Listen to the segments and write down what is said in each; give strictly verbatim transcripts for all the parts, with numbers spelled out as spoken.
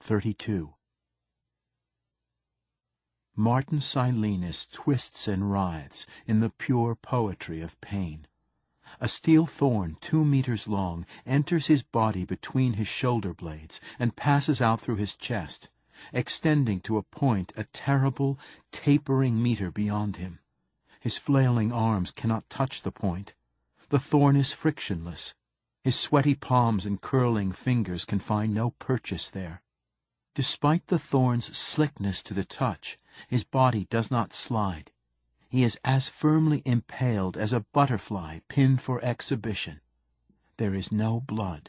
thirty-two. Martin Silenus twists and writhes in the pure poetry of pain. A steel thorn two meters long enters his body between his shoulder blades and passes out through his chest, extending to a point a terrible, tapering meter beyond him. His flailing arms cannot touch the point. The thorn is frictionless. His sweaty palms and curling fingers can find no purchase there. Despite the thorn's slickness to the touch, his body does not slide. He is as firmly impaled as a butterfly pinned for exhibition. There is no blood.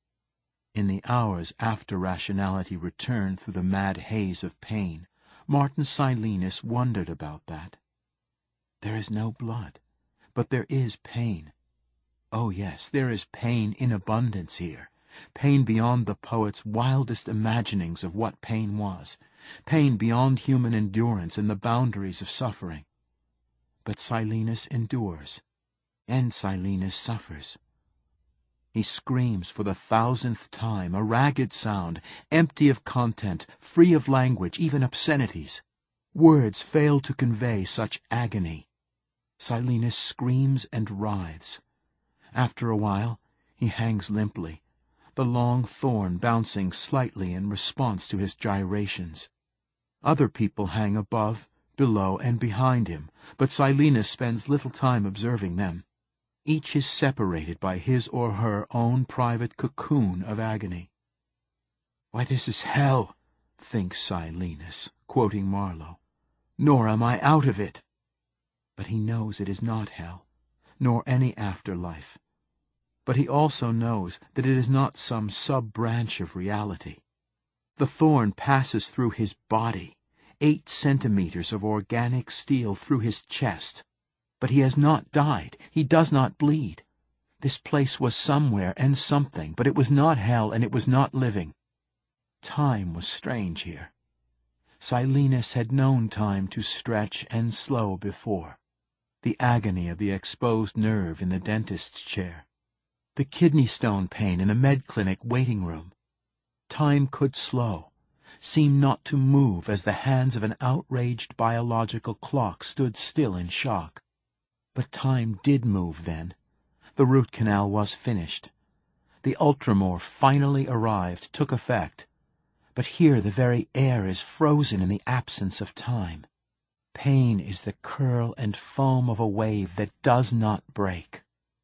In the hours after rationality returned through the mad haze of pain, Martin Silenus wondered about that. There is no blood, but there is pain. Oh yes, there is pain in abundance here, pain beyond the poet's wildest imaginings of what pain was, pain beyond human endurance and the boundaries of suffering. But Silenus endures, and Silenus suffers. He screams for the thousandth time, a ragged sound, empty of content, free of language, even obscenities. Words fail to convey such agony. Silenus screams and writhes. After a while, he hangs limply, the long thorn bouncing slightly in response to his gyrations. Other people hang above, below, and behind him, but Silenus spends little time observing them. Each is separated by his or her own private cocoon of agony. "Why, this is hell," thinks Silenus, quoting Marlowe, "nor am I out of it." But he knows it is not hell, nor any afterlife. But he also knows that it is not some sub-branch of reality. The thorn passes through his body, eight centimeters of organic steel through his chest. But he has not died. He does not bleed. This place was somewhere and something, but it was not hell and it was not living. Time was strange here. Silenus had known time to stretch and slow before. The agony of the exposed nerve in the dentist's chair. The kidney stone pain in the med clinic waiting room. Time could slow, seem not to move as the hands of an outraged biological clock stood still in shock. But time did move then. The root canal was finished. The ultramorph finally arrived, took effect. But here the very air is frozen in the absence of time. Pain is the curl and foam of a wave that does not break.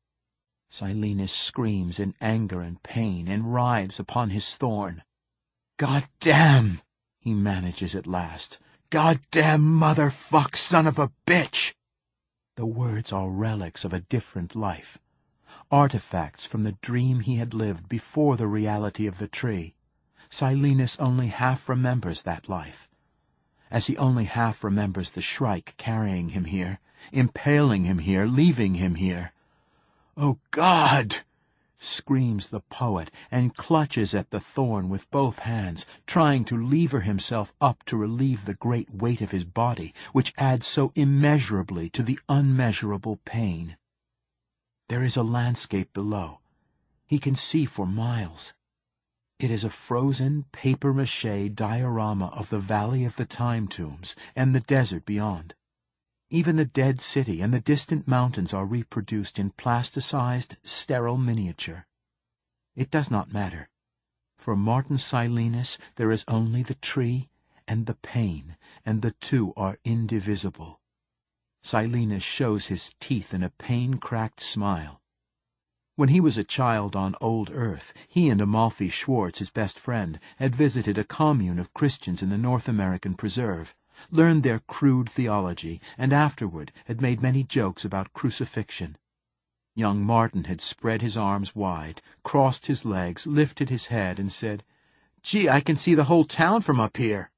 Silenus screams in anger and pain and writhes upon his thorn. "God damn!" he manages at last. "God damn motherfuck son of a bitch!" The words are relics of a different life, artifacts from the dream he had lived before the reality of the tree. Silenus only half remembers that life, as he only half remembers the Shrike carrying him here, impaling him here, leaving him here. "Oh God!" screams the poet, and clutches at the thorn with both hands, trying to lever himself up to relieve the great weight of his body, which adds so immeasurably to the unmeasurable pain. There is a landscape below. He can see for miles. It is a frozen papier-mâché diorama of the Valley of the Time Tombs and the desert beyond. Even the dead city and the distant mountains are reproduced in plasticized, sterile miniature. It does not matter. For Martin Silenus there is only the tree and the pain, and the two are indivisible. Silenus shows his teeth in a pain-cracked smile. When he was a child on old Earth, he and Amalfi Schwartz, his best friend, had visited a commune of Christians in the North American preserve, learned their crude theology, and afterward had made many jokes about crucifixion. Young Martin had spread his arms wide, crossed his legs, lifted his head, and said, "Gee, I can see the whole town from up here."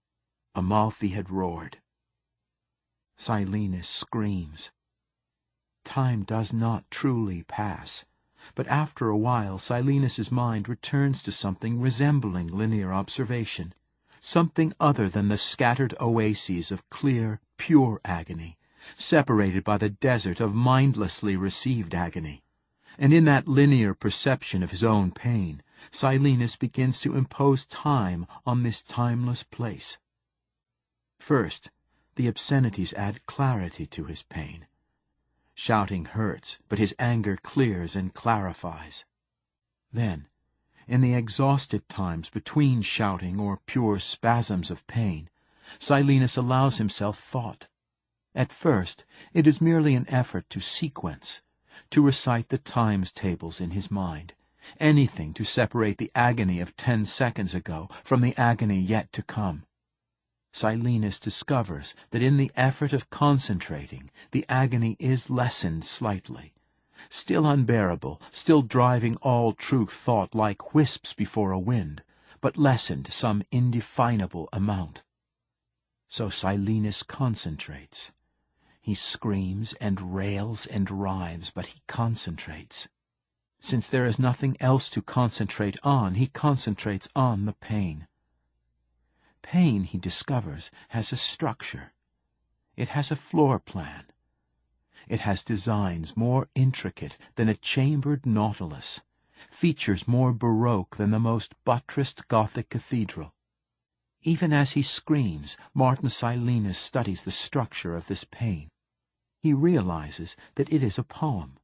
Amalfi had roared. Silenus screams. Time does not truly pass, but after a while Silenus's mind returns to something resembling linear observation, something other than the scattered oases of clear, pure agony, separated by the desert of mindlessly received agony. And in that linear perception of his own pain, Silenus begins to impose time on this timeless place. First, the obscenities add clarity to his pain. Shouting hurts, but his anger clears and clarifies. Then, in the exhausted times between shouting or pure spasms of pain, Silenus allows himself thought. At first, it is merely an effort to sequence, to recite the times tables in his mind, anything to separate the agony of ten seconds ago from the agony yet to come. Silenus discovers that in the effort of concentrating, the agony is lessened slightly, still unbearable, still driving all true thought like wisps before a wind, but lessened some indefinable amount. So Silenus concentrates. He screams and rails and writhes, but he concentrates. Since there is nothing else to concentrate on, he concentrates on the pain. Pain, he discovers, has a structure. It has a floor plan. It has designs more intricate than a chambered nautilus, features more baroque than the most buttressed Gothic cathedral. Even as he screams, Martin Silenus studies the structure of this pain. He realizes that it is a poem.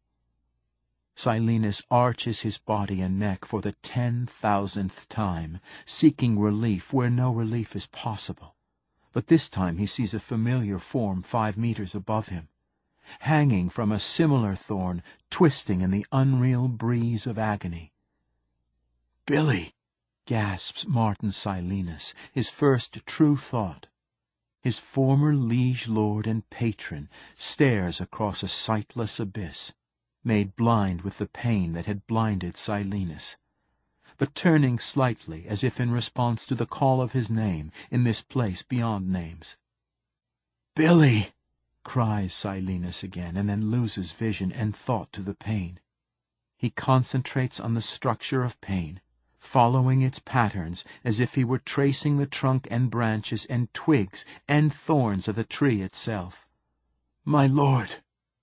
Silenus arches his body and neck for the ten thousandth time, seeking relief where no relief is possible. But this time he sees a familiar form five meters above him, hanging from a similar thorn, twisting in the unreal breeze of agony. "Billy!" gasps Martin Silenus, his first true thought. His former liege lord and patron stares across a sightless abyss, made blind with the pain that had blinded Silenus, but turning slightly as if in response to the call of his name in this place beyond names. "Billy!" cries Silenus again, and then loses vision and thought to the pain. He concentrates on the structure of pain, following its patterns as if he were tracing the trunk and branches and twigs and thorns of the tree itself. "My lord!"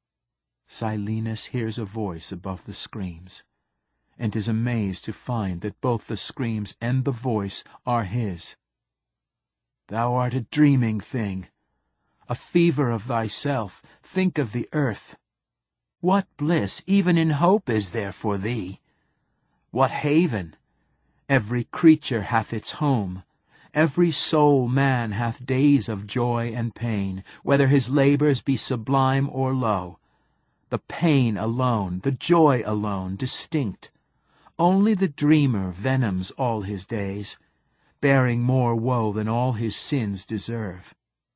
Silenus hears a voice above the screams, and is amazed to find that both the screams and the voice are his. "Thou art a dreaming thing, a fever of thyself. Think of the earth. What bliss, even in hope, is there for thee? What haven? Every creature hath its home. Every soul man hath days of joy and pain, whether his labors be sublime or low. The pain alone, the joy alone, distinct. Only the dreamer venoms all his days, bearing more woe than all his sins deserve."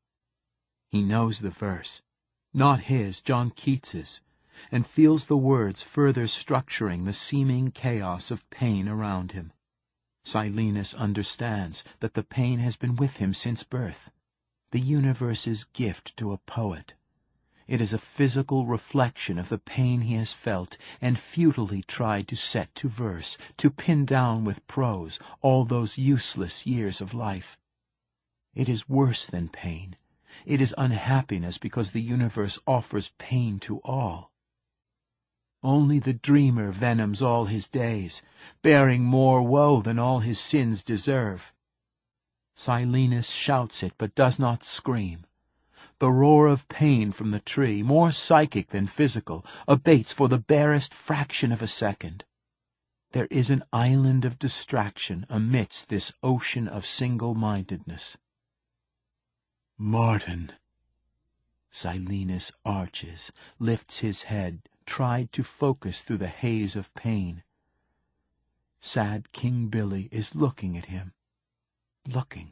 He knows the verse, not his, John Keats's, and feels the words further structuring the seeming chaos of pain around him. Silenus understands that the pain has been with him since birth, the universe's gift to a poet. It is a physical reflection of the pain he has felt and futilely tried to set to verse, to pin down with prose all those useless years of life. It is worse than pain. It is unhappiness because the universe offers pain to all. Only the dreamer venoms all his days, bearing more woe than all his sins deserve. Silenus shouts it, but does not scream. The roar of pain from the tree, more psychic than physical, abates for the barest fraction of a second. There is an island of distraction amidst this ocean of single-mindedness. "Martin!" Silenus arches, lifts his head, tried to focus through the haze of pain. Sad King Billy is looking at him. Looking.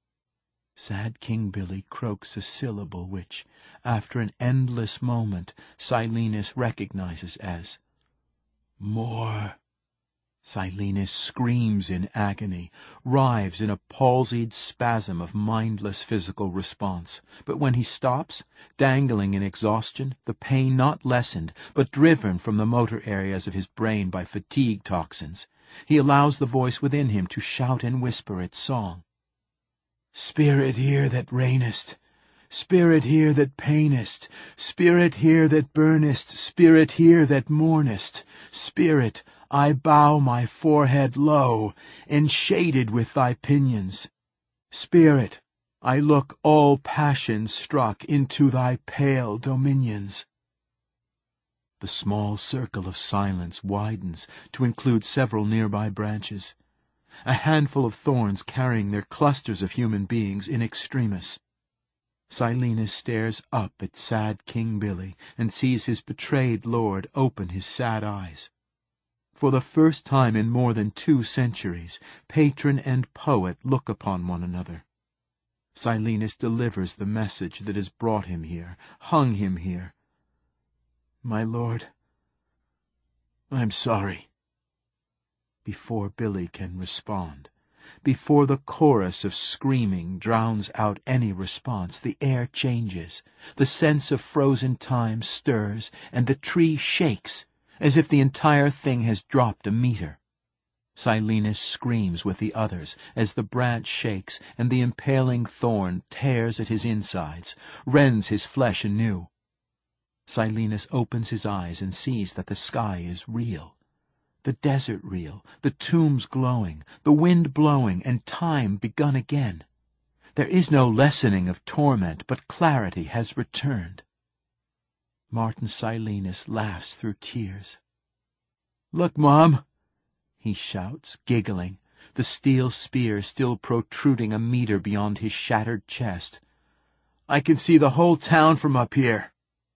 Sad King Billy croaks a syllable which, after an endless moment, Silenus recognizes as "more." Silenus screams in agony, writhes in a palsied spasm of mindless physical response. But when he stops, dangling in exhaustion, the pain not lessened, but driven from the motor areas of his brain by fatigue toxins, he allows the voice within him to shout and whisper its song. "Spirit here that reignest, Spirit here that painest, Spirit here that burnest, Spirit here that mournest, Spirit, I bow my forehead low, enshaded with thy pinions. Spirit, I look all passion struck into thy pale dominions. The small circle of silence widens to include several nearby branches, a handful of thorns carrying their clusters of human beings in extremis. Silenus stares up at sad King Billy and sees his betrayed lord open his sad eyes. For the first time in more than two centuries, patron and poet look upon one another. Silenus delivers the message that has brought him here, hung him here. My lord, I'm sorry. Before Billy can respond, before the chorus of screaming drowns out any response, the air changes, the sense of frozen time stirs, and the tree shakes, as if the entire thing has dropped a meter. Silenus screams with the others as the branch shakes and the impaling thorn tears at his insides, rends his flesh anew. Silenus opens his eyes and sees that the sky is real, the desert real, the tombs glowing, the wind blowing, and time begun again. There is no lessening of torment, but clarity has returned. Martin Silenus laughs through tears. "Look, Mom!" he shouts, giggling, the steel spear still protruding a meter beyond his shattered chest. "I can see the whole town from up here."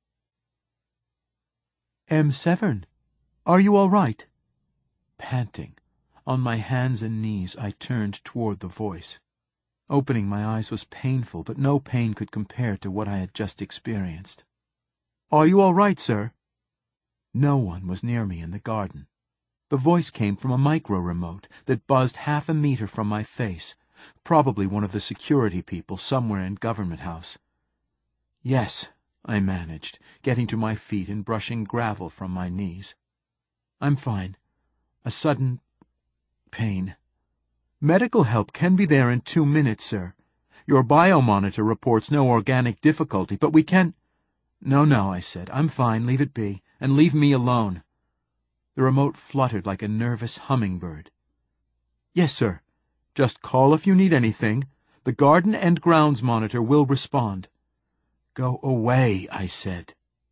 "M. Severn, are you all right?" Panting, on my hands and knees, I turned toward the voice. Opening my eyes was painful, but no pain could compare to what I had just experienced. "Are you all right, sir?" No one was near me in the garden. The voice came from a micro-remote that buzzed half a meter from my face, probably one of the security people somewhere in Government House. "Yes," I managed, getting to my feet and brushing gravel from my knees. "I'm fine. A sudden pain. Medical help can be there in two minutes, sir. Your biomonitor reports no organic difficulty, but we can—" "No, no," I said. "I'm fine. Leave it be. And leave me alone." The remote fluttered like a nervous hummingbird. "Yes, sir. Just call if you need anything. The garden and grounds monitor will respond." "Go away," I said.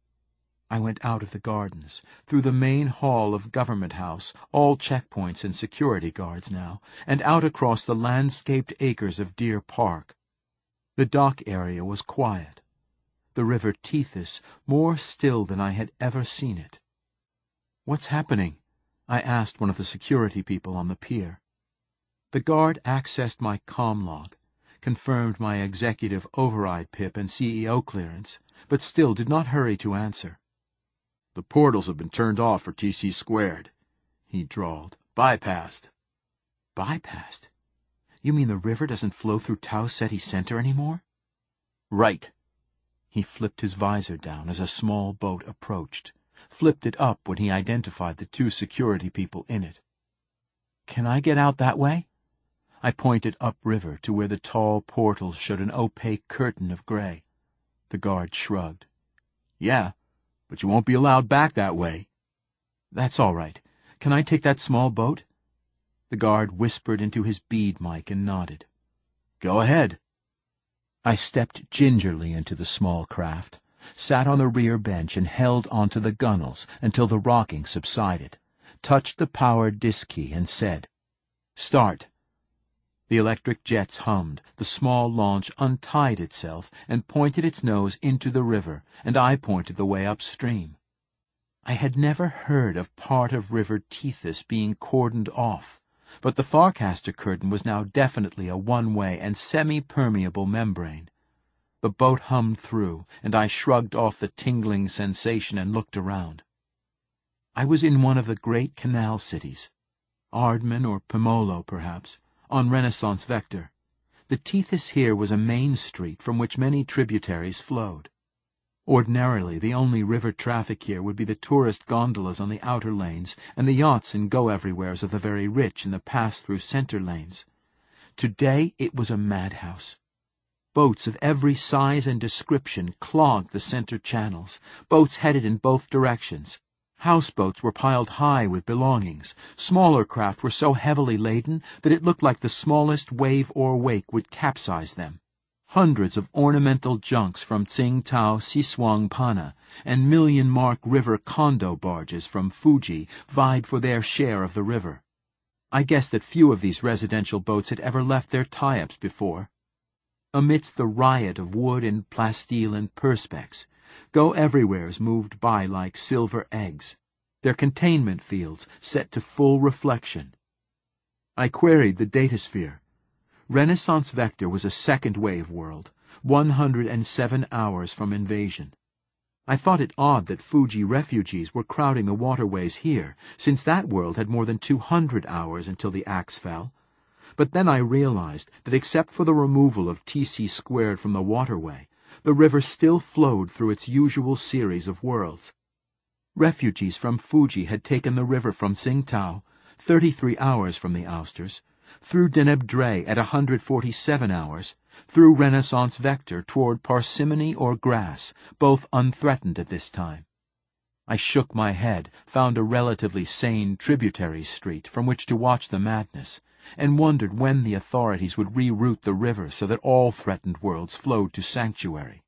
I went out of the gardens, through the main hall of Government House, all checkpoints and security guards now, and out across the landscaped acres of Deer Park. The dock area was quiet. The river Tethys more still than I had ever seen it. "What's happening?" I asked one of the security people on the pier. The guard accessed my comm log, confirmed my executive override pip and C E O clearance, but still did not hurry to answer. "The portals have been turned off for T C squared," he drawled. "Bypassed." "Bypassed? You mean the river doesn't flow through Tau Ceti Center anymore?" "Right." He flipped his visor down as a small boat approached, flipped it up when he identified the two security people in it. "Can I get out that way?" I pointed upriver to where the tall portals showed an opaque curtain of gray. The guard shrugged. "Yeah, but you won't be allowed back that way." "That's all right. Can I take that small boat?" The guard whispered into his bead mic and nodded. "Go ahead." I stepped gingerly into the small craft, sat on the rear bench and held onto the gunnels until the rocking subsided, touched the power disk key and said, "Start." The electric jets hummed, the small launch untied itself and pointed its nose into the river, and I pointed the way upstream. I had never heard of part of River Tethys being cordoned off, but the Farcaster curtain was now definitely a one-way and semi-permeable membrane. The boat hummed through, and I shrugged off the tingling sensation and looked around. I was in one of the great canal cities, Ardman or Pomolo, perhaps, on Renaissance Vector. The Tethys here was a main street from which many tributaries flowed. Ordinarily, the only river traffic here would be the tourist gondolas on the outer lanes and the yachts and go-everywheres of the very rich in the pass-through center lanes. Today it was a madhouse. Boats of every size and description clogged the center channels, boats headed in both directions. Houseboats were piled high with belongings. Smaller craft were so heavily laden that it looked like the smallest wave or wake would capsize them. Hundreds of ornamental junks from Tsingtao, Xishuang, Pana, and million-mark river condo barges from Fuji vied for their share of the river. I guessed that few of these residential boats had ever left their tie-ups before. Amidst the riot of wood and plasteel and perspex, go-everywheres moved by like silver eggs, their containment fields set to full reflection. I queried the datasphere. Renaissance Vector was a second-wave world, one hundred seven hours from invasion. I thought it odd that Fuji refugees were crowding the waterways here, since that world had more than two hundred hours until the axe fell. But then I realized that except for the removal of T C squared from the waterway, the river still flowed through its usual series of worlds. Refugees from Fuji had taken the river from Tsingtao, thirty-three hours from the ousters, through Deneb Dre at one hundred forty-seven hours, through Renaissance Vector toward Parsimony or Grass, both unthreatened at this time. I shook my head, found a relatively sane tributary street from which to watch the madness, and wondered when the authorities would reroute the river so that all threatened worlds flowed to sanctuary.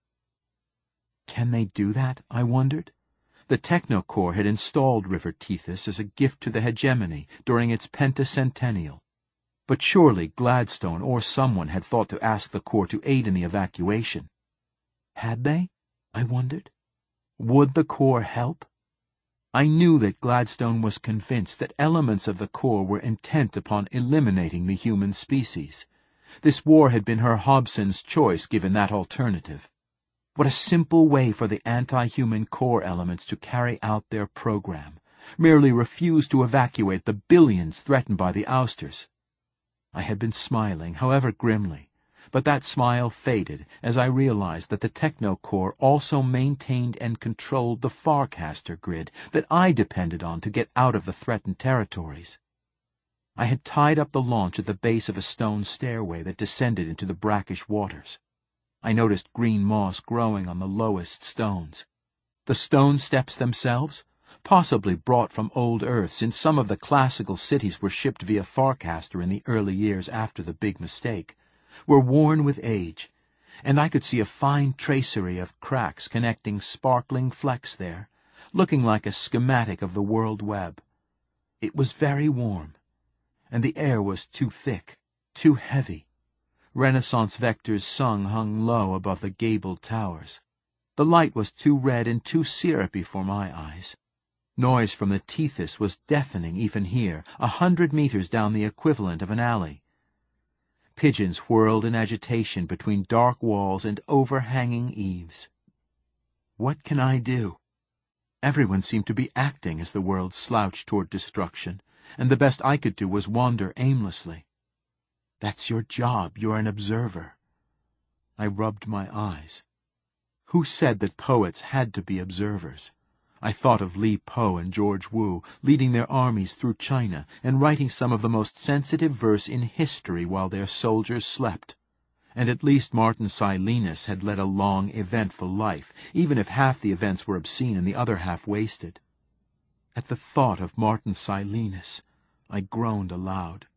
Can they do that, I wondered? The Technocorps had installed River Tethys as a gift to the hegemony during its pentacentennial. But surely Gladstone or someone had thought to ask the Corps to aid in the evacuation. Had they? I wondered. Would the Corps help? I knew that Gladstone was convinced that elements of the Corps were intent upon eliminating the human species. This war had been her Hobson's choice given that alternative. What a simple way for the anti-human Corps elements to carry out their program, merely refuse to evacuate the billions threatened by the ousters. I had been smiling, however grimly, but that smile faded as I realized that the Technocorps also maintained and controlled the Farcaster grid that I depended on to get out of the threatened territories. I had tied up the launch at the base of a stone stairway that descended into the brackish waters. I noticed green moss growing on the lowest stones. The stone steps themselves, possibly brought from old Earth since some of the classical cities were shipped via Farcaster in the early years after the big mistake, were worn with age, and I could see a fine tracery of cracks connecting sparkling flecks there, looking like a schematic of the world web. It was very warm, and the air was too thick, too heavy. Renaissance Vector's sun hung low above the gabled towers. The light was too red and too syrupy for my eyes. Noise from the Tethys was deafening even here, a hundred meters down the equivalent of an alley. Pigeons whirled in agitation between dark walls and overhanging eaves. What can I do? Everyone seemed to be acting as the world slouched toward destruction, and the best I could do was wander aimlessly. That's your job, you're an observer. I rubbed my eyes. Who said that poets had to be observers? I thought of Li Po and George Wu leading their armies through China and writing some of the most sensitive verse in history while their soldiers slept. And at least Martin Silenus had led a long, eventful life, even if half the events were obscene and the other half wasted. At the thought of Martin Silenus, I groaned aloud.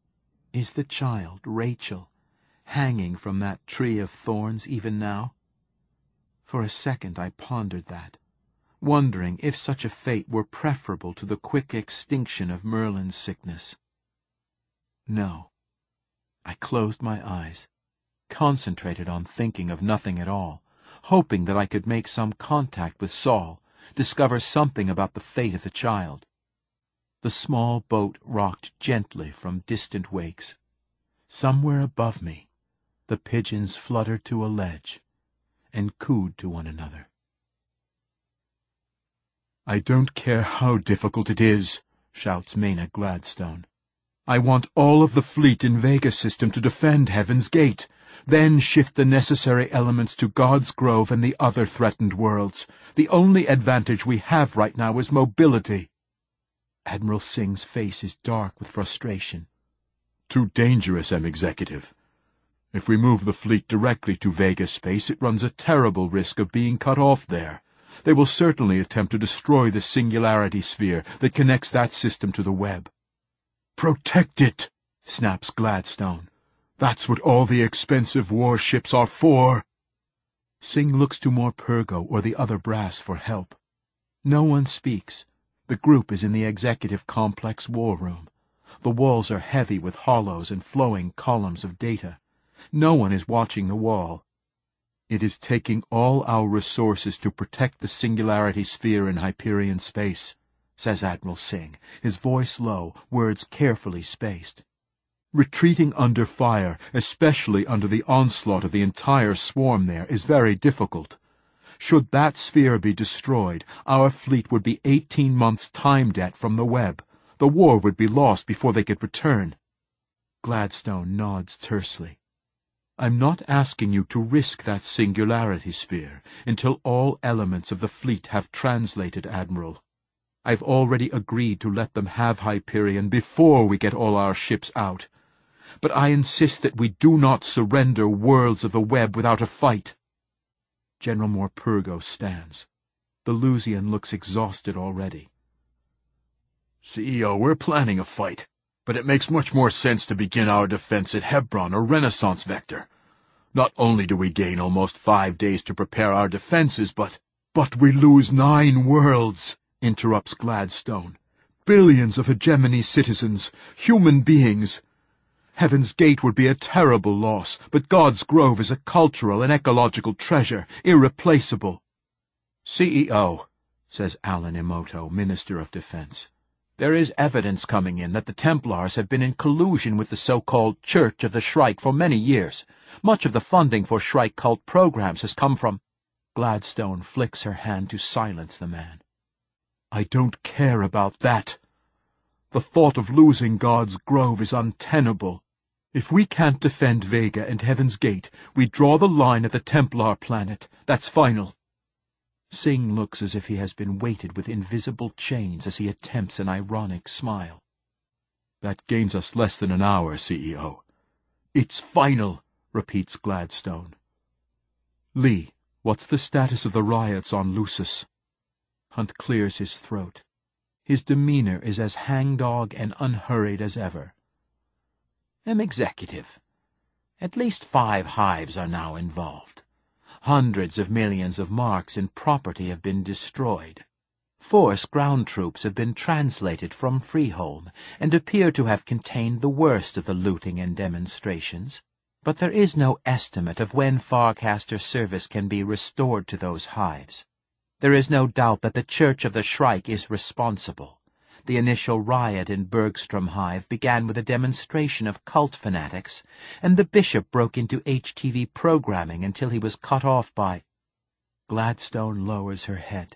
Is the child, Rachel, hanging from that tree of thorns even now? For a second I pondered that, wondering if such a fate were preferable to the quick extinction of Merlin's sickness. No. I closed my eyes, concentrated on thinking of nothing at all, hoping that I could make some contact with Saul, discover something about the fate of the child. The small boat rocked gently from distant wakes. Somewhere above me, the pigeons fluttered to a ledge and cooed to one another. "I don't care how difficult it is," shouts Maynard Gladstone. "I want all of the fleet in Vega System to defend Heaven's Gate, then shift the necessary elements to God's Grove and the other threatened worlds. The only advantage we have right now is mobility." Admiral Singh's face is dark with frustration. "Too dangerous, M. Executive. If we move the fleet directly to Vega space, it runs a terrible risk of being cut off there. They will certainly attempt to destroy the singularity sphere that connects that system to the web. "Protect it," snaps Gladstone. "That's what all the expensive warships are for." Singh looks to Morpurgo or the other brass for help. No one speaks. The group is in the executive complex war room. The walls are heavy with hollows and flowing columns of data. No one is watching the wall. "It is taking all our resources to protect the singularity sphere in Hyperion space," says Admiral Singh, his voice low, words carefully spaced. "Retreating under fire, especially under the onslaught of the entire swarm there, is very difficult. Should that sphere be destroyed, our fleet would be eighteen months' time debt from the web. The war would be lost before they could return." Gladstone nods tersely. "I'm not asking you to risk that singularity sphere until all elements of the fleet have translated, Admiral. I've already agreed to let them have Hyperion before we get all our ships out. But I insist that we do not surrender worlds of the web without a fight." General Morpurgo stands. The Lusian looks exhausted already. C E O, we're planning a fight, but it makes much more sense to begin our defense at Hebron or Renaissance Vector. Not only do we gain almost five days to prepare our defenses, but— "But we lose nine worlds," interrupts Gladstone. "Billions of hegemony citizens, human beings. Heaven's Gate would be a terrible loss, but God's Grove is a cultural and ecological treasure, irreplaceable." "C E O," says Alan Emoto, Minister of Defense, "there is evidence coming in that the Templars have been in collusion with the so-called Church of the Shrike for many years. Much of the funding for Shrike cult programs has come from—" Gladstone flicks her hand to silence the man. "I don't care about that. The thought of losing God's Grove is untenable. If we can't defend Vega and Heaven's Gate, we draw the line at the Templar planet. That's final." Singh looks as if he has been weighted with invisible chains as he attempts an ironic smile. "That gains us less than an hour, C E O. "It's final," repeats Gladstone. "Lee, what's the status of the riots on Lucis?" Hunt clears his throat. His demeanor is as hangdog and unhurried as ever. "M Executive. At least five hives are now involved. Hundreds of millions of marks in property have been destroyed. Force ground troops have been translated from Freeholm and appear to have contained the worst of the looting and demonstrations. But there is no estimate of when Farcaster service can be restored to those hives. There is no doubt that the Church of the Shrike is responsible. The initial riot in Bergstrom Hive began with a demonstration of cult fanatics, and the bishop broke into H T V programming until he was cut off by—" Gladstone lowers her head.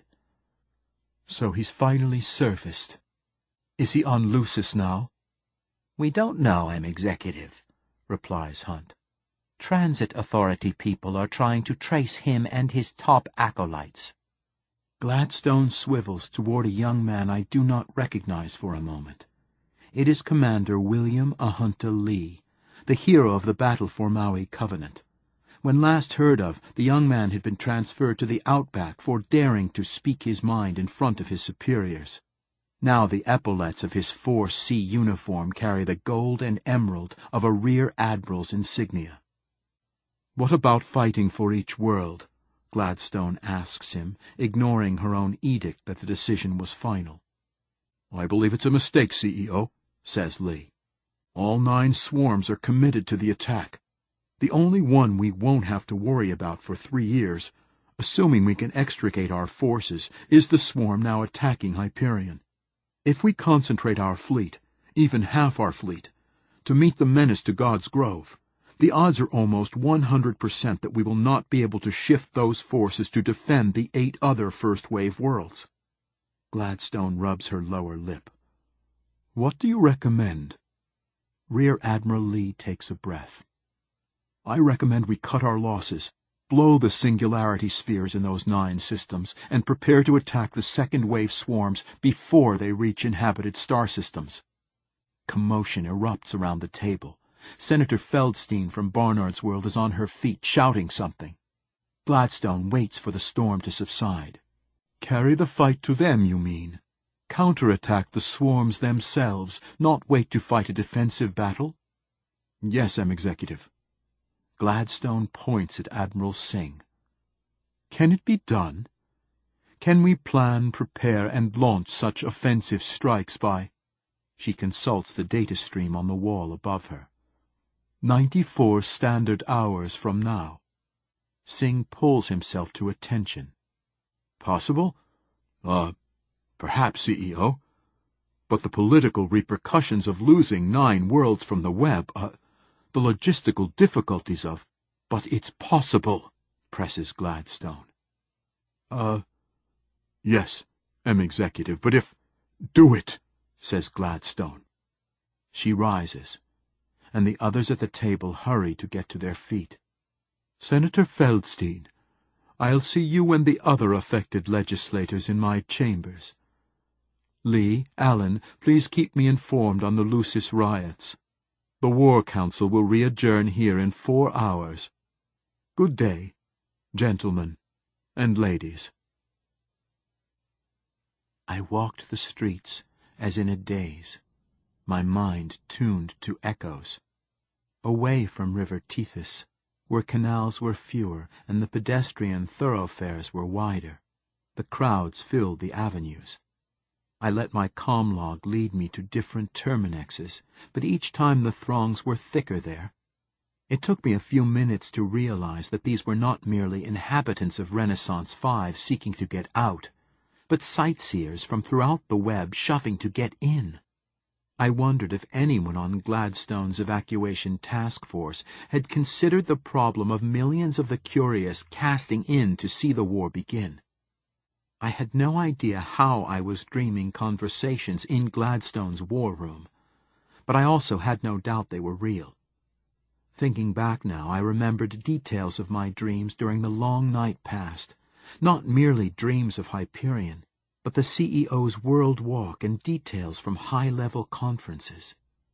"So he's finally surfaced. Is he on Lucis now?" "We don't know, M Executive," replies Hunt. "Transit Authority people are trying to trace him and his top acolytes." Gladstone swivels toward a young man I do not recognize for a moment. It is Commander William Ahunta Lee, the hero of the battle for Maui Covenant. When last heard of, the young man had been transferred to the Outback for daring to speak his mind in front of his superiors. Now the epaulets of his four C uniform carry the gold and emerald of a rear admiral's insignia. "What about fighting for each world?" Gladstone asks him, ignoring her own edict that the decision was final. "I believe it's a mistake, C E O, says Lee. "All nine swarms are committed to the attack. The only one we won't have to worry about for three years, assuming we can extricate our forces, is the swarm now attacking Hyperion. If we concentrate our fleet, even half our fleet, to meet the menace to God's Grove, the odds are almost one hundred percent that we will not be able to shift those forces to defend the eight other first-wave worlds." Gladstone rubs her lower lip. "What do you recommend?" Rear Admiral Lee takes a breath. "I recommend we cut our losses, blow the singularity spheres in those nine systems, and prepare to attack the second-wave swarms before they reach inhabited star systems." Commotion erupts around the table. Senator Feldstein from Barnard's World is on her feet, shouting something. Gladstone waits for the storm to subside. Carry the fight to them, you mean? Counterattack the swarms themselves, not wait to fight a defensive battle? Yes, M. Executive. Gladstone points at Admiral Singh. Can it be done? Can we plan, prepare, and launch such offensive strikes by... She consults the data stream on the wall above her. Ninety-four standard hours from now. Singh pulls himself to attention. Possible? Uh, perhaps, C E O. But the political repercussions of losing nine worlds from the web, uh, the logistical difficulties of... But it's possible, presses Gladstone. Uh, yes, M. Executive, but if... Do it, says Gladstone. She rises, and the others at the table hurry to get to their feet. Senator Feldstein, I'll see you and the other affected legislators in my chambers. Lee, Allen, please keep me informed on the Lucis riots. The War Council will re-adjourn here in four hours. Good day, gentlemen and ladies. I walked the streets as in a daze, my mind tuned to echoes. Away from River Tethys, where canals were fewer and the pedestrian thoroughfares were wider, the crowds filled the avenues. I let my comlog lead me to different terminexes, but each time the throngs were thicker there. It took me a few minutes to realize that these were not merely inhabitants of Renaissance five seeking to get out, but sightseers from throughout the web shoving to get in. I wondered if anyone on Gladstone's evacuation task force had considered the problem of millions of the curious casting in to see the war begin. I had no idea how I was dreaming conversations in Gladstone's war room, but I also had no doubt they were real. Thinking back now, I remembered details of my dreams during the long night past, not merely dreams of Hyperion, but the C E O's world walk and details from high-level conferences.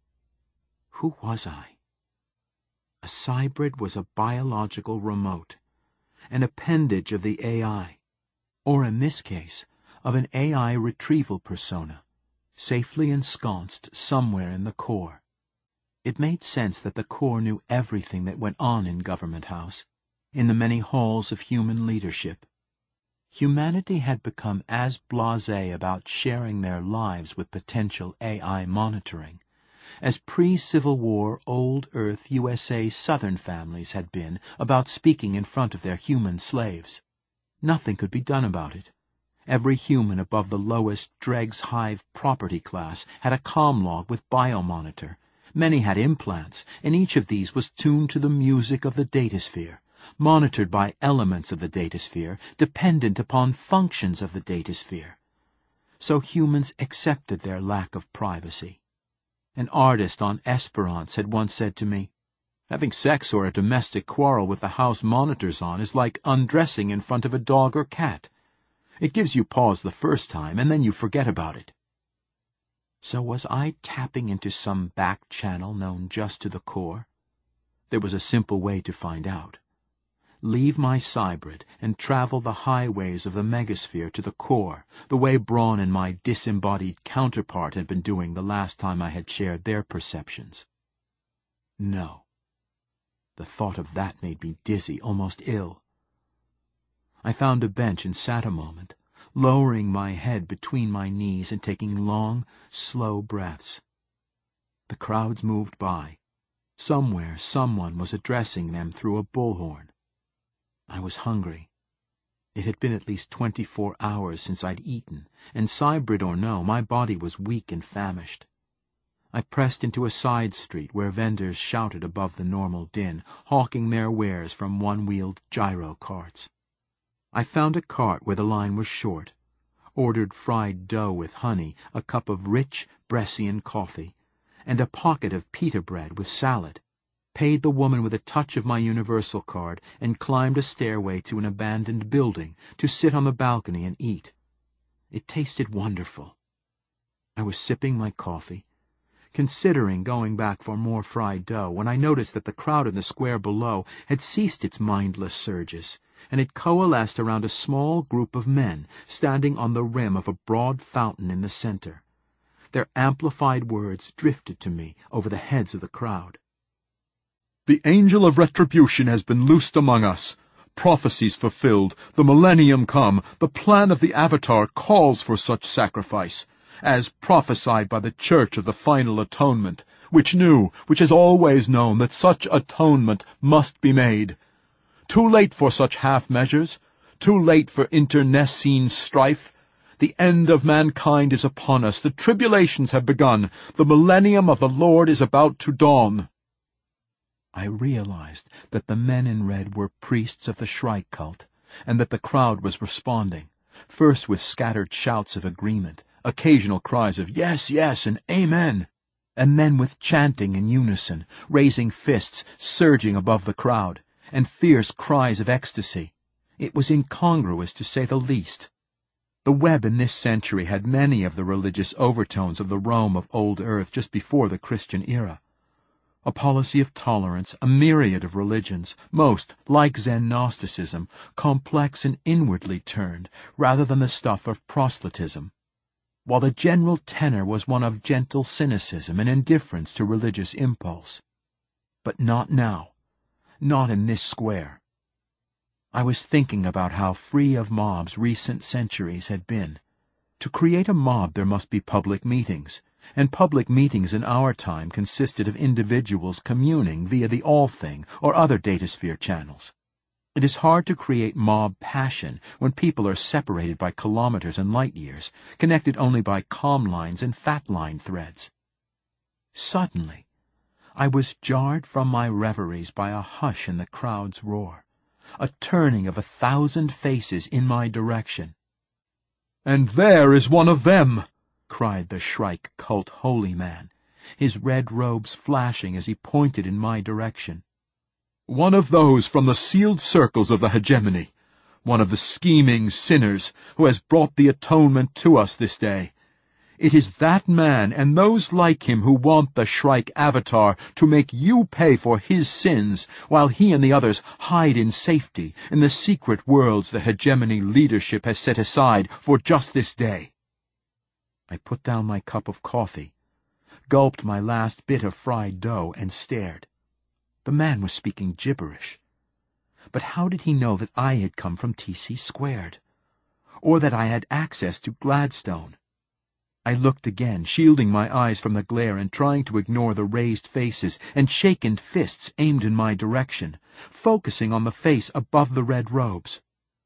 Who was I? A cybrid was a biological remote, an appendage of the A I, or in this case, of an A I retrieval persona, safely ensconced somewhere in the core. It made sense that the core knew everything that went on in Government House, in the many halls of human leadership. Humanity had become as blasé about sharing their lives with potential A I monitoring as pre-Civil War old Earth U S A Southern families had been about speaking in front of their human slaves. Nothing could be done about it. Every human above the lowest dregs hive property class had a comlog with biomonitor. Many had implants, and each of these was tuned to the music of the datasphere, monitored by elements of the datasphere, dependent upon functions of the datasphere. So humans accepted their lack of privacy. An artist on Esperance had once said to me, "Having sex or a domestic quarrel with the house monitors on is like undressing in front of a dog or cat. It gives you pause the first time, and then you forget about it." So was I tapping into some back channel known just to the core? There was a simple way to find out. Leave my cybrid and travel the highways of the megasphere to the core, the way Braun and my disembodied counterpart had been doing the last time I had shared their perceptions. No. The thought of that made me dizzy, almost ill. I found a bench and sat a moment, lowering my head between my knees and taking long, slow breaths. The crowds moved by. Somewhere someone was addressing them through a bullhorn. I was hungry. It had been at least twenty-four hours since I'd eaten, and cybrid or no, my body was weak and famished. I pressed into a side street where vendors shouted above the normal din, hawking their wares from one-wheeled gyro carts. I found a cart where the line was short, ordered fried dough with honey, a cup of rich Brescian coffee, and a pocket of pita bread with salad, paid the woman with a touch of my Universal card, and climbed a stairway to an abandoned building to sit on the balcony and eat. It tasted wonderful. I was sipping my coffee, considering going back for more fried dough, when I noticed that the crowd in the square below had ceased its mindless surges, and it coalesced around a small group of men standing on the rim of a broad fountain in the center. Their amplified words drifted to me over the heads of the crowd. "The angel of retribution has been loosed among us. Prophecies fulfilled, the millennium come, the plan of the Avatar calls for such sacrifice, as prophesied by the Church of the Final Atonement, which knew, which has always known, that such atonement must be made. Too late for such half-measures, too late for internecine strife. The end of mankind is upon us, the tribulations have begun, the millennium of the Lord is about to dawn." I realized that the men in red were priests of the Shrike cult, and that the crowd was responding, first with scattered shouts of agreement, occasional cries of "Yes, yes," and "Amen," and then with chanting in unison, raising fists, surging above the crowd, and fierce cries of ecstasy. It was incongruous, to say the least. The web in this century had many of the religious overtones of the Rome of old earth just before the Christian era. A policy of tolerance, a myriad of religions, most, like Zen Gnosticism, complex and inwardly turned, rather than the stuff of proselytism. While the general tenor was one of gentle cynicism and indifference to religious impulse. But not now. Not in this square. I was thinking about how free of mobs recent centuries had been. To create a mob there must be public meetings, and public meetings in our time consisted of individuals communing via the All-Thing or other datasphere channels. It is hard to create mob passion when people are separated by kilometers and light years, connected only by comm lines and fat line threads. Suddenly, I was jarred from my reveries by a hush in the crowd's roar, a turning of a thousand faces in my direction. "And there is one of them!" cried the Shrike cult holy man, his red robes flashing as he pointed in my direction. "One of those from the sealed circles of the hegemony, one of the scheming sinners who has brought the atonement to us this day. It is that man and those like him who want the Shrike Avatar to make you pay for his sins, while he and the others hide in safety in the secret worlds the hegemony leadership has set aside for just this day." I put down my cup of coffee, gulped my last bit of fried dough, and stared. The man was speaking gibberish. But how did he know that I had come from T C Squared? Or that I had access to Gladstone? I looked again, shielding my eyes from the glare and trying to ignore the raised faces and shaken fists aimed in my direction, focusing on the face above the red robes.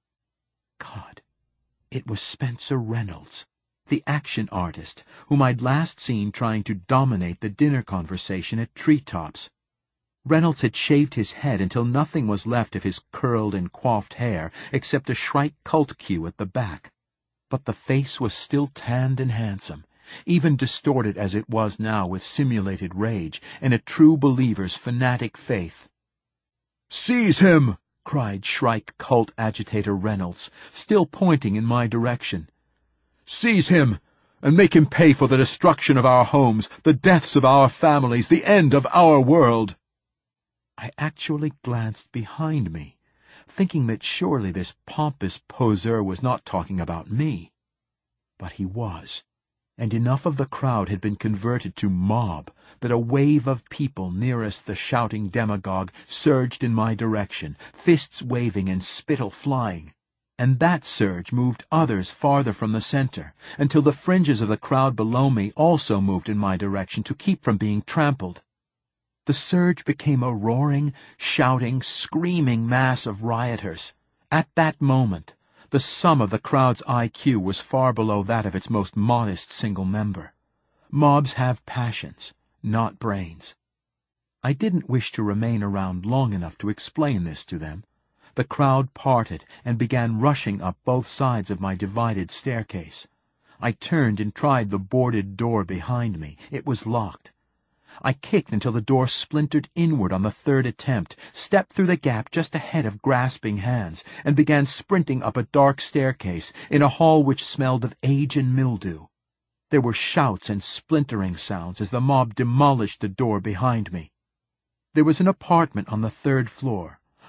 God, it was Spencer Reynolds, the action artist, whom I'd last seen trying to dominate the dinner conversation at Treetops. Reynolds had shaved his head until nothing was left of his curled and coiffed hair except a Shrike cult queue at the back. But the face was still tanned and handsome, even distorted as it was now with simulated rage and a true believer's fanatic faith. "Seize him!" cried Shrike cult agitator Reynolds, still pointing in my direction. "Seize him, and make him pay for the destruction of our homes, the deaths of our families, the end of our world." I actually glanced behind me, thinking that surely this pompous poseur was not talking about me. But he was, and enough of the crowd had been converted to mob that a wave of people nearest the shouting demagogue surged in my direction, fists waving and spittle flying. And that surge moved others farther from the center, until the fringes of the crowd below me also moved in my direction to keep from being trampled. The surge became a roaring, shouting, screaming mass of rioters. At that moment, the sum of the crowd's I Q was far below that of its most modest single member. Mobs have passions, not brains. I didn't wish to remain around long enough to explain this to them. The crowd parted and began rushing up both sides of my divided staircase. I turned and tried the boarded door behind me. It was locked. I kicked until the door splintered inward on the third attempt, stepped through the gap just ahead of grasping hands, and began sprinting up a dark staircase in a hall which smelled of age and mildew. There were shouts and splintering sounds as the mob demolished the door behind me. There was an apartment on the third floor,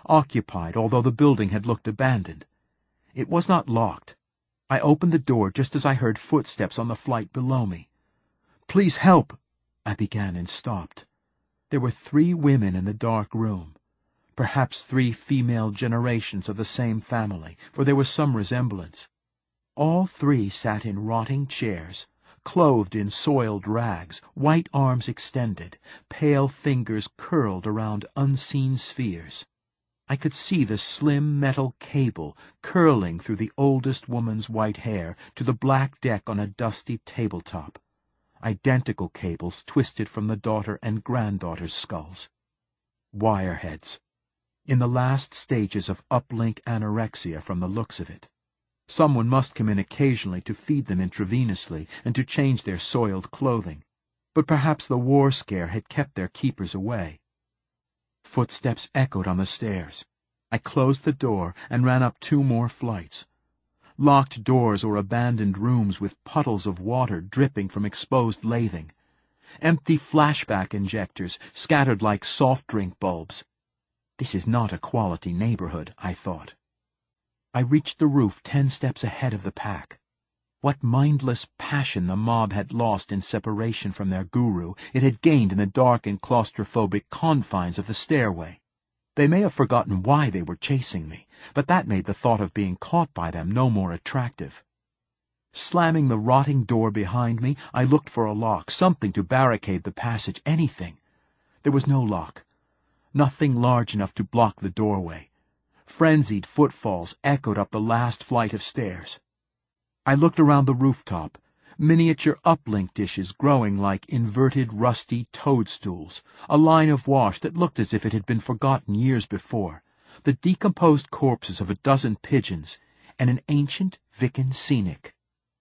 occupied although the building had looked abandoned. It was not locked. I opened the door just as I heard footsteps on the flight below me. "Please help," I began and stopped. There were three women in the dark room. Perhaps three female generations of the same family, for there was some resemblance. All three sat in rotting chairs, clothed in soiled rags, white arms extended, pale fingers curled around unseen spheres. I could see the slim metal cable curling through the oldest woman's white hair to the black deck on a dusty tabletop. Identical cables twisted from the daughter and granddaughter's skulls. Wireheads. In the last stages of uplink anorexia from the looks of it. Someone must come in occasionally to feed them intravenously and to change their soiled clothing. But perhaps the war scare had kept their keepers away. Footsteps echoed on the stairs. I closed the door and ran up two more flights. Locked doors or abandoned rooms with puddles of water dripping from exposed lathing. Empty flashback injectors scattered like soft drink bulbs. This is not a quality neighborhood, I thought. I reached the roof ten steps ahead of the pack. What mindless passion the mob had lost in separation from their guru, it had gained in the dark and claustrophobic confines of the stairway. They may have forgotten why they were chasing me, but that made the thought of being caught by them no more attractive. Slamming the rotting door behind me, I looked for a lock, something to barricade the passage, anything. There was no lock. Nothing large enough to block the doorway. Frenzied footfalls echoed up the last flight of stairs. I looked around the rooftop, miniature uplink dishes growing like inverted rusty toadstools, a line of wash that looked as if it had been forgotten years before, the decomposed corpses of a dozen pigeons, and an ancient Vican scenic.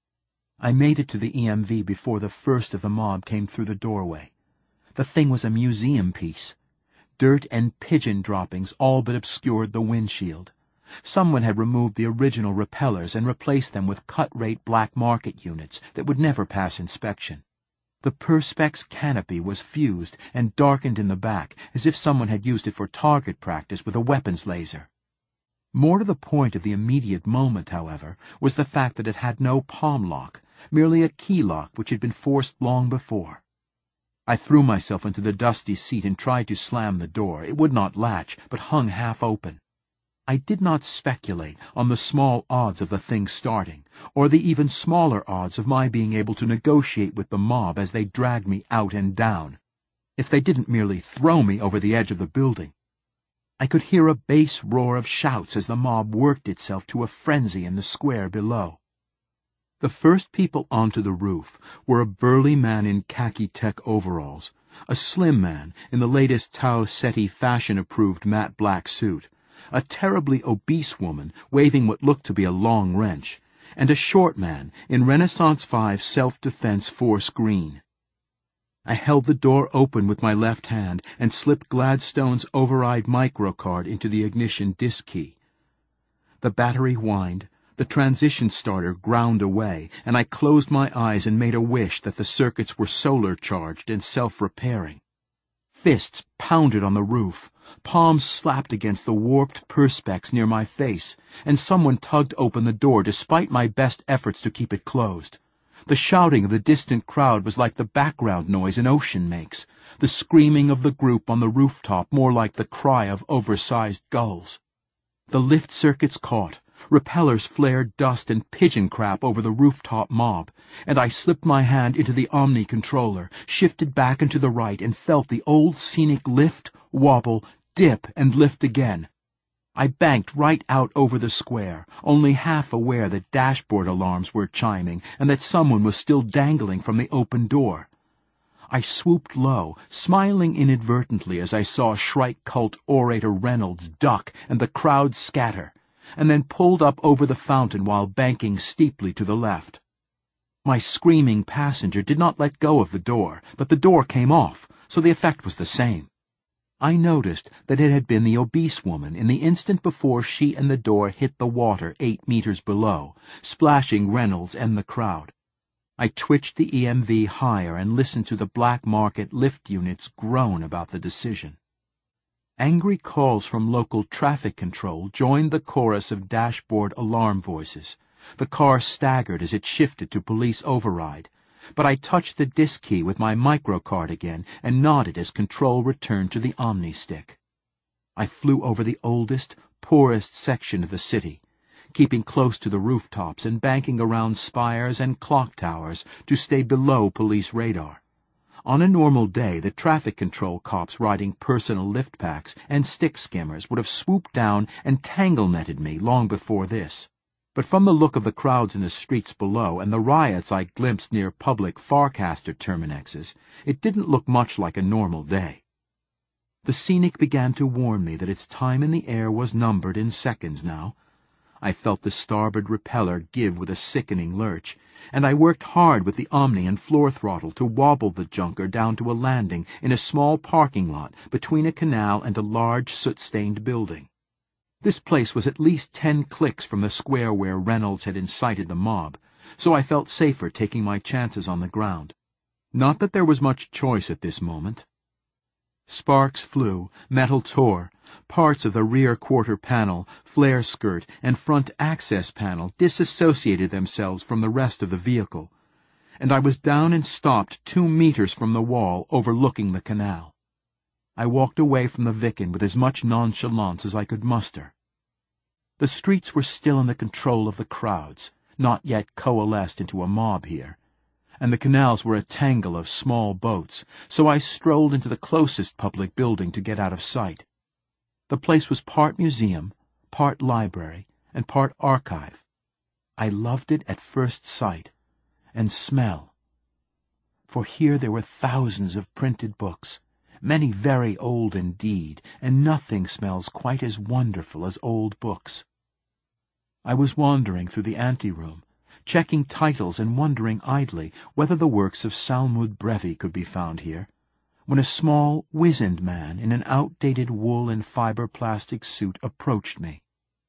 I made it to the E M V before the first of the mob came through the doorway. The thing was a museum piece. Dirt and pigeon droppings all but obscured the windshield. Someone had removed the original repellers and replaced them with cut-rate black market units that would never pass inspection. The Perspex canopy was fused and darkened in the back, as if someone had used it for target practice with a weapons laser. More to the point of the immediate moment, however, was the fact that it had no palm lock, merely a key lock which had been forced long before. I threw myself into the dusty seat and tried to slam the door. It would not latch, but hung half open. I did not speculate on the small odds of the thing starting, or the even smaller odds of my being able to negotiate with the mob as they dragged me out and down, if they didn't merely throw me over the edge of the building. I could hear a bass roar of shouts as the mob worked itself to a frenzy in the square below. The first people onto the roof were a burly man in khaki tech overalls, a slim man in the latest Tau Ceti fashion-approved matte black suit, a terribly obese woman waving what looked to be a long wrench, and a short man in Renaissance five self-defense force green. I held the door open with my left hand and slipped Gladstone's override microcard into the ignition disk key. The battery whined, the transition starter ground away, and I closed my eyes and made a wish that the circuits were solar-charged and self-repairing. Fists pounded on the roof, palms slapped against the warped perspex near my face, and someone tugged open the door despite my best efforts to keep it closed. The shouting of the distant crowd was like the background noise an ocean makes, the screaming of the group on the rooftop more like the cry of oversized gulls. The lift circuits caught, repellers flared dust and pigeon crap over the rooftop mob, and I slipped my hand into the Omni controller, shifted back and to the right, and felt the old scenic lift, wobble, dip, and lift again. I banked right out over the square, only half aware that dashboard alarms were chiming and that someone was still dangling from the open door. I swooped low, smiling inadvertently as I saw Shrike cult orator Reynolds duck and the crowd scatter, and then pulled up over the fountain while banking steeply to the left. My screaming passenger did not let go of the door, but the door came off, so the effect was the same. I noticed that it had been the obese woman in the instant before she and the door hit the water eight meters below, splashing Reynolds and the crowd. I twitched the E M V higher and listened to the black market lift units groan about the decision. Angry calls from local traffic control joined the chorus of dashboard alarm voices. The car staggered as it shifted to police override, but I touched the disk key with my microcard again and nodded as control returned to the OmniStick. I flew over the oldest, poorest section of the city, keeping close to the rooftops and banking around spires and clock towers to stay below police radar. On a normal day, the traffic control cops riding personal lift packs and stick skimmers would have swooped down and tangle-netted me long before this. But from the look of the crowds in the streets below and the riots I glimpsed near public Farcaster terminexes, it didn't look much like a normal day. The scenic began to warn me that its time in the air was numbered in seconds now. I felt the starboard repeller give with a sickening lurch, and I worked hard with the Omni and floor throttle to wobble the junker down to a landing in a small parking lot between a canal and a large soot-stained building. This place was at least ten clicks from the square where Reynolds had incited the mob, so I felt safer taking my chances on the ground. Not that there was much choice at this moment. Sparks flew, metal tore, parts of the rear quarter panel, flare skirt, and front access panel disassociated themselves from the rest of the vehicle, and I was down and stopped two meters from the wall overlooking the canal. I walked away from the Vicken with as much nonchalance as I could muster. The streets were still in the control of the crowds, not yet coalesced into a mob here, and the canals were a tangle of small boats, so I strolled into the closest public building to get out of sight. The place was part museum, part library, and part archive. I loved it at first sight, and smell. For here there were thousands of printed books, many very old indeed, and nothing smells quite as wonderful as old books. I was wandering through the anteroom, checking titles and wondering idly whether the works of Salmud Brevi could be found here, when a small, wizened man in an outdated wool and fiber plastic suit approached me.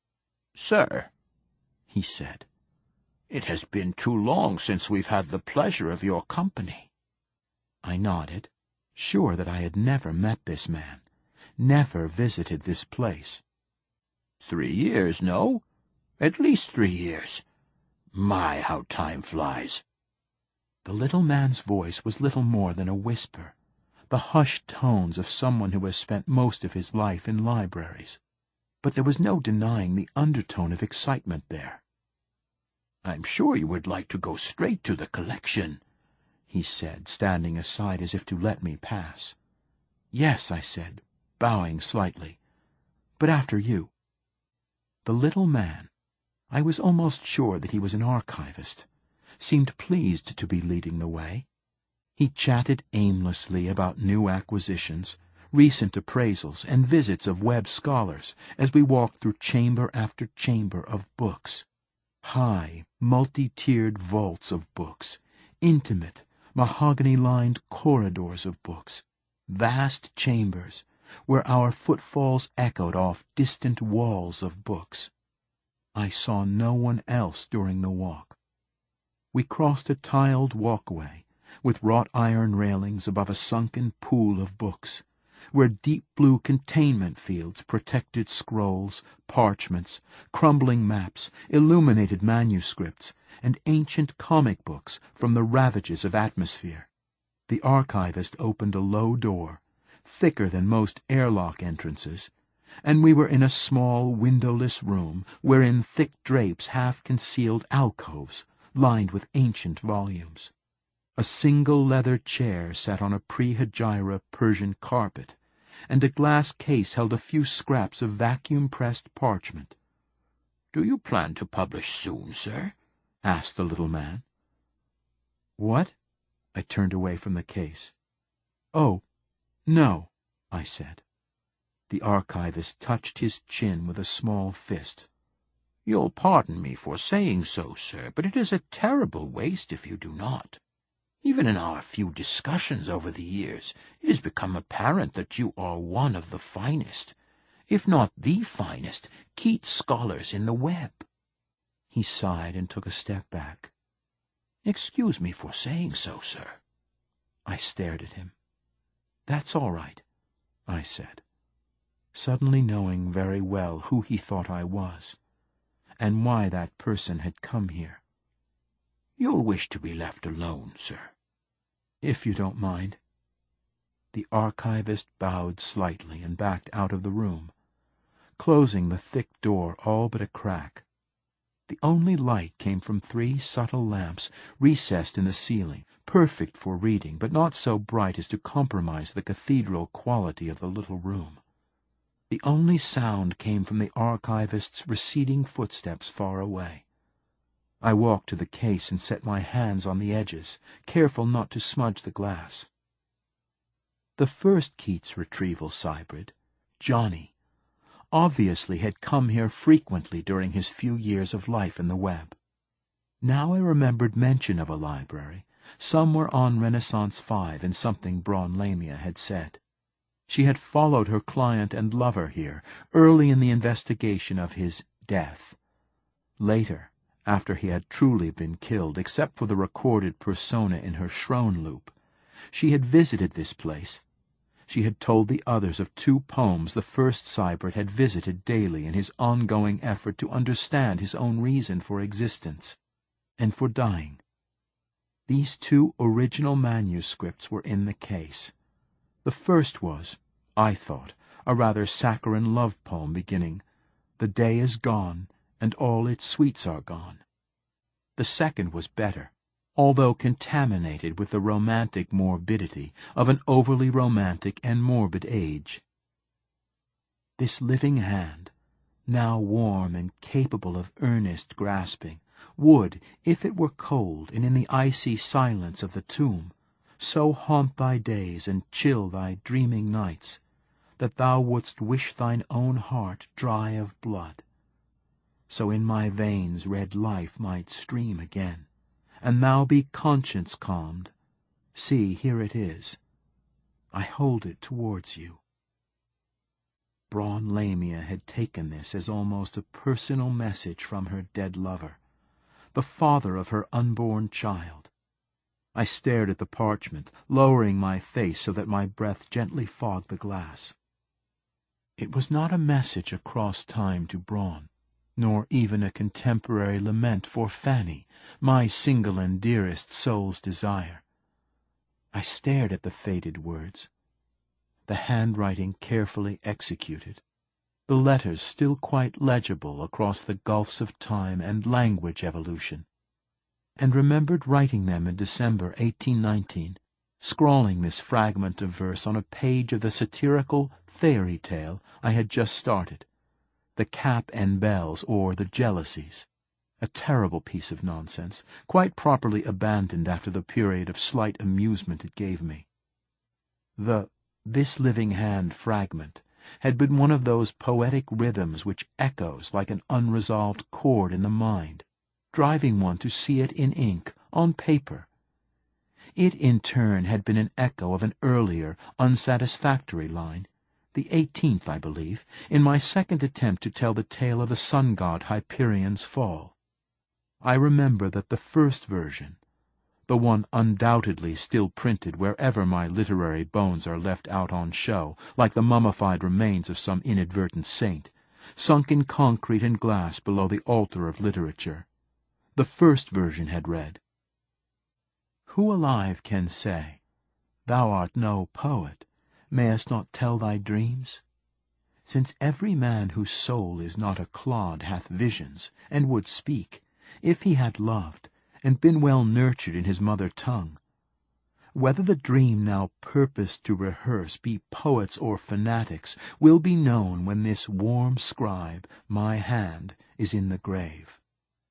"Sir," he said, "it has been too long since we've had the pleasure of your company." I nodded, sure that I had never met this man, never visited this place. Three years, no? At least three years. My, how time flies. The little man's voice was little more than a whisper, the hushed tones of someone who has spent most of his life in libraries. But there was no denying the undertone of excitement there. "I'm sure you would like to go straight to the collection," he said, standing aside as if to let me pass. "Yes," I said, bowing slightly, "but after you." The little man, I was almost sure that he was an archivist, seemed pleased to be leading the way. He chatted aimlessly about new acquisitions, recent appraisals, and visits of Webb scholars as we walked through chamber after chamber of books. High, multi-tiered vaults of books, intimate, mahogany-lined corridors of books, vast chambers where our footfalls echoed off distant walls of books. I saw no one else during the walk. We crossed a tiled walkway with wrought iron railings above a sunken pool of books, where deep blue containment fields protected scrolls, parchments, crumbling maps, illuminated manuscripts, and ancient comic books from the ravages of atmosphere. The archivist opened a low door, thicker than most airlock entrances, and we were in a small windowless room wherein thick drapes half concealed alcoves lined with ancient volumes. A single leather chair sat on a pre-Hegira Persian carpet, and a glass case held a few scraps of vacuum-pressed parchment. "Do you plan to publish soon, sir?" asked the little man. "What?" I turned away from the case. "Oh, no," I said. The archivist touched his chin with a small fist. "You'll pardon me for saying so, sir, but it is a terrible waste if you do not. Even in our few discussions over the years, it has become apparent that you are one of the finest, if not the finest, Keats scholars in the Webb." He sighed and took a step back. "Excuse me for saying so, sir." I stared at him. "That's all right," I said. suddenly knowing very well who he thought I was, and why that person had come here. "You'll wish to be left alone, sir." "If you don't mind." The archivist bowed slightly and backed out of the room, closing the thick door all but a crack. The only light came from three subtle lamps recessed in the ceiling, perfect for reading, but not so bright as to compromise the cathedral quality of the little room. The only sound came from the archivist's receding footsteps far away. I walked to the case and set my hands on the edges, careful not to smudge the glass. The first Keats retrieval cybrid, Johnny, obviously had come here frequently during his few years of life in the web. Now I remembered mention of a library, somewhere on Renaissance five, in something Braun Lamia had said. She had followed her client and lover here, early in the investigation of his death. Later, after he had truly been killed, except for the recorded persona in her Schronloop, she had visited this place. She had told the others of two poems the first cybrid had visited daily in his ongoing effort to understand his own reason for existence and for dying. These two original manuscripts were in the case. The first was, I thought, a rather saccharine love poem beginning, "The day is gone, and all its sweets are gone." The second was better, although contaminated with the romantic morbidity of an overly romantic and morbid age. This living hand, now warm and capable of earnest grasping, would, if it were cold and in the icy silence of the tomb, so haunt thy days and chill thy dreaming nights, that thou wouldst wish thine own heart dry of blood. So in my veins red life might stream again, and thou be conscience calmed. See, here it is. I hold it towards you. Braun Lamia had taken this as almost a personal message from her dead lover, the father of her unborn child. I stared at the parchment, lowering my face so that my breath gently fogged the glass. It was not a message across time to Braun, nor even a contemporary lament for Fanny, my single and dearest soul's desire. I stared at the faded words, the handwriting carefully executed, the letters still quite legible across the gulfs of time and language evolution, and remembered writing them in December eighteen nineteen, scrawling this fragment of verse on a page of the satirical fairy tale I had just started, The Cap and Bells, or The Jealousies, a terrible piece of nonsense, quite properly abandoned after the period of slight amusement it gave me. The "This Living Hand" fragment had been one of those poetic rhythms which echoes like an unresolved chord in the mind, driving one to see it in ink, on paper. It, in turn, had been an echo of an earlier, unsatisfactory line, the eighteenth, I believe, in my second attempt to tell the tale of the sun-god Hyperion's fall. I remember that the first version, the one undoubtedly still printed wherever my literary bones are left out on show, like the mummified remains of some inadvertent saint, sunk in concrete and glass below the altar of literature. The first version had read, "Who alive can say, thou art no poet, mayest not tell thy dreams? Since every man whose soul is not a clod hath visions, and would speak, if he had loved, and been well nurtured in his mother tongue. Whether the dream now purposed to rehearse be poets or fanatics will be known when this warm scribe, my hand, is in the grave."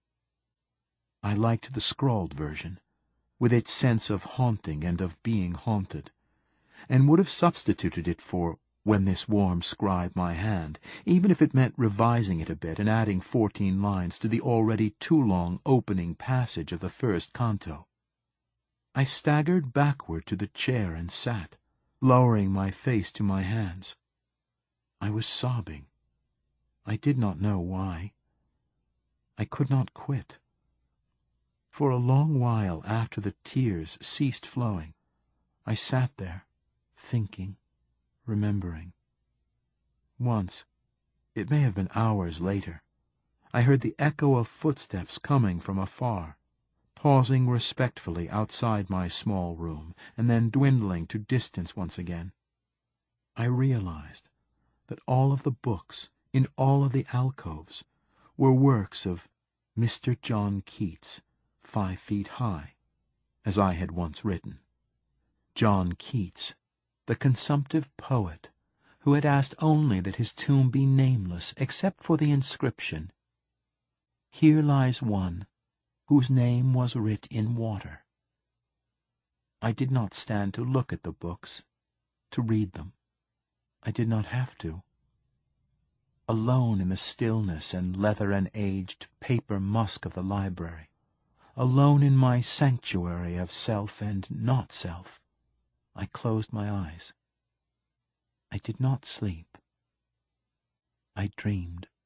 I liked the scrawled version, with its sense of haunting and of being haunted, and would have substituted it for "when this warm scribe my hand," even if it meant revising it a bit and adding fourteen lines to the already too long opening passage of the first canto. I staggered backward to the chair and sat, lowering my face to my hands. I was sobbing. I did not know why. I could not quit. For a long while after the tears ceased flowing, I sat there, thinking, remembering. Once, it may have been hours later, I heard the echo of footsteps coming from afar, pausing respectfully outside my small room, and then dwindling to distance once again. I realized that all of the books in all of the alcoves were works of Mister John Keats, five feet high, as I had once written. John Keats, the consumptive poet, who had asked only that his tomb be nameless except for the inscription, "Here lies one whose name was writ in water." I did not stand to look at the books, to read them. I did not have to. Alone in the stillness and leather and aged paper musk of the library, alone in my sanctuary of self and not self, I closed my eyes. I did not sleep. I dreamed.